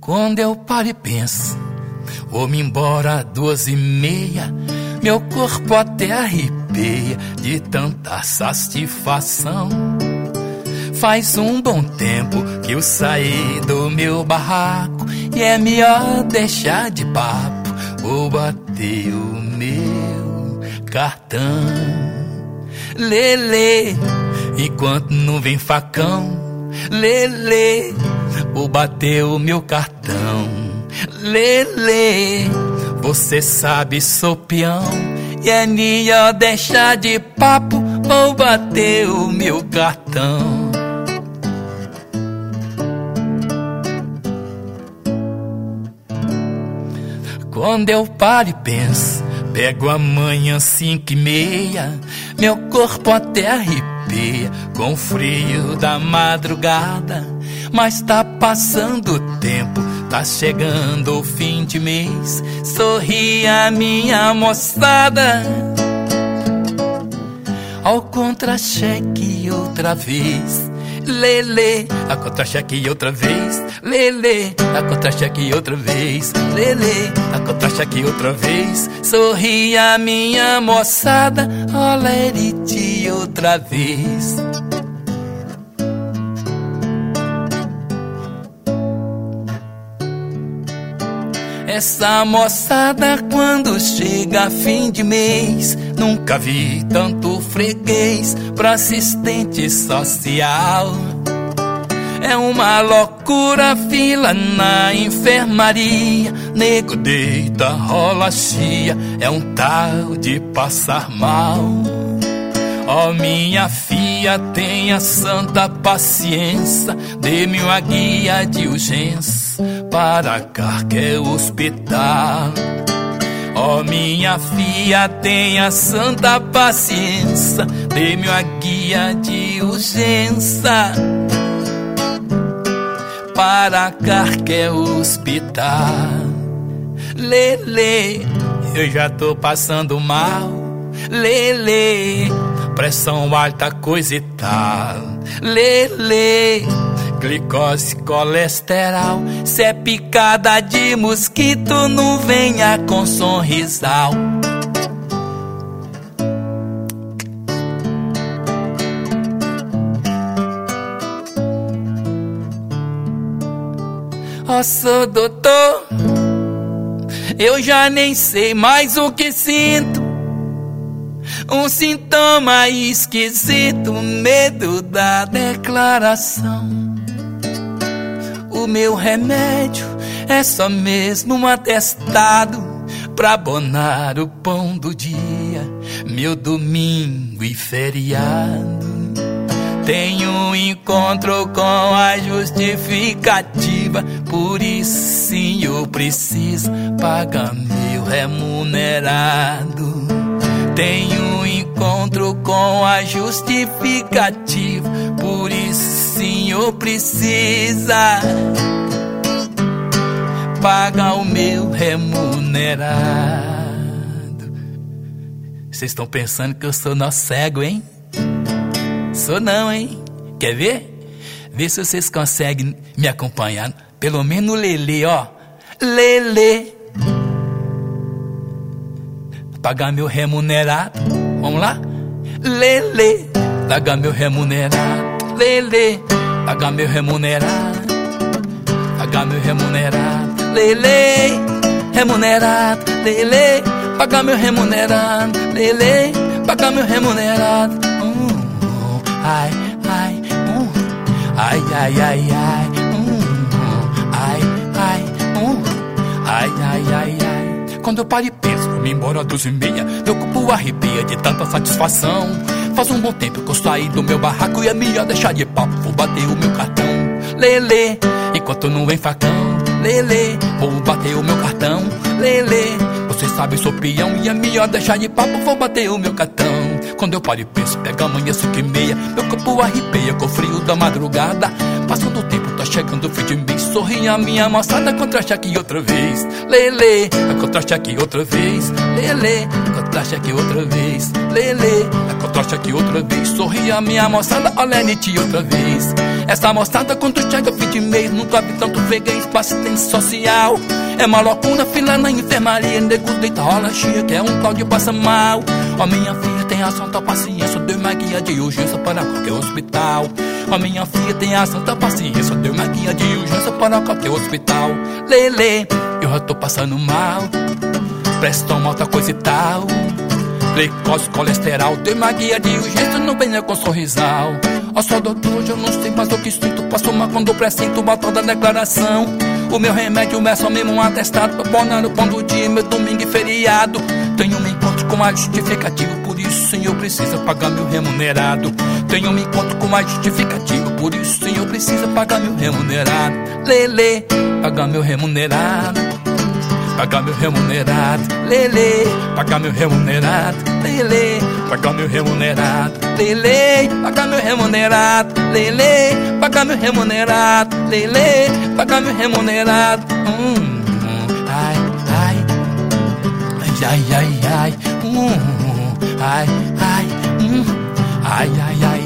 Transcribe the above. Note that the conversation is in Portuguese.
Quando eu paro e penso, vou-me embora 2h30, meu corpo até arrepia de tanta satisfação. Faz um bom tempo que eu saí do meu barraco e é melhor deixar de papo, vou bater o meu cartão. Lelê, enquanto não vem facão, lelê, vou bater o meu cartão. Lelê, você sabe, sou peão e é melhor deixar de papo, vou bater o meu cartão. Quando eu paro e penso, pego a manhã 5h30, meu corpo até arrepia com o frio da madrugada. Mas tá passando o tempo, tá chegando o fim de mês, sorri a minha moçada. Ao contra-cheque outra vez, lelê, a contra-cheque outra vez, lelê, a contra-cheque outra vez, lelê, a contra-cheque outra vez, sorri a minha moçada, olerite outra vez. Essa moçada quando chega fim de mês, nunca vi tanto freguês pra assistente social. É uma loucura fila na enfermaria, nego deita, rola chia, é um tal de passar mal. Ó minha filha, tenha santa paciência, dê-me uma guia de urgência para qualquer hospital. Ó minha filha, tenha santa paciência, dê-me uma guia de urgência para qualquer hospital. Lelê, eu já tô passando mal, lelê, pressão alta, coisa e tal, lelê, glicose, colesterol, se é picada de mosquito, não venha com sorrisal. Ó, sou doutor, eu já nem sei mais o que sinto. Um sintoma esquisito, medo da declaração. O meu remédio é só mesmo um atestado pra abonar o pão do dia, meu domingo e feriado. Tenho um encontro com a justificativa, por isso sim eu preciso pagar meu remunerado. Tenho um encontro com a justificativa, por isso sim eu preciso pagar o meu remunerado. Vocês estão pensando que eu sou nó cego, hein? Sou não, hein? Quer ver? Vê se vocês conseguem me acompanhar. Pelo menos no lelê, ó. Lelê. Pagar meu remunerado. Vamos lá? Lelê. Pagar meu remunerado. Lelê. Pagar meu remunerado. Pagar meu remunerado. Lelê. Remunerado. Lelê. Pagar meu remunerado. Lelê. Pagar meu remunerado. Ai, ai, ai, ai, ai, ai, ai, ai, ai, ai, ai, ai. Quando eu paro e penso, vou-me embora 2h30, meu corpo arrepia de tanta satisfação. Faz um bom tempo que eu saí do meu barraco e é melhor deixar de papo, vou bater o meu cartão. Lelê, enquanto não vem facão, lelê, vou bater o meu cartão. Lelê, você sabe, sou peão e é melhor deixar de papo, vou bater o meu cartão. Quando eu paro e penso, pega amanhã 5h30, meu corpo arrepia com o frio da madrugada. Passando o tempo, tá chegando o fim de mês, sorri a minha moçada, contra-cheque outra vez. Lelê, a contra-cheque outra vez. Lelê, a contra-cheque outra vez. Lelê, a contra-cheque outra vez, sorri a minha moçada, olha niti outra vez. Essa moçada quando chega fim de mês, nunca vi tanto vega em espaço assistência social. É uma loucura, fila na enfermaria, nego deita, rola chia, que é um tal de passa mal. Ó minha filha tem a santa paciência, deu uma guia de urgência para qualquer hospital. Ó minha filha tem a santa paciência, deu uma guia de urgência para qualquer hospital. Lele, eu já tô passando mal, presta uma outra coisa e tal. Glicose, colesterol, deu uma guia de urgência, não venha com sorrisal. Ó só doutor, hoje eu não sei mais o que sinto, passo uma quando presinto, uma toda declaração. O meu remédio é só mesmo um atestado pra pôr no pão do dia, meu domingo e feriado. Tenho um encontro com a justificativa, por isso o senhor precisa pagar meu remunerado. Tenho um encontro com a justificativa, por isso o senhor precisa pagar meu remunerado. Lele, pagar meu remunerado, pagar meu remunerado. Lele, pagar meu remunerado. Lele, pagar meu remunerado. Lele, pagar meu remunerado. Lele, pagar meu remunerado. Lele, pagar meu remunerado. Ai, ai, ai, ai, ai, ai, ai, ai, ai, ai, ai.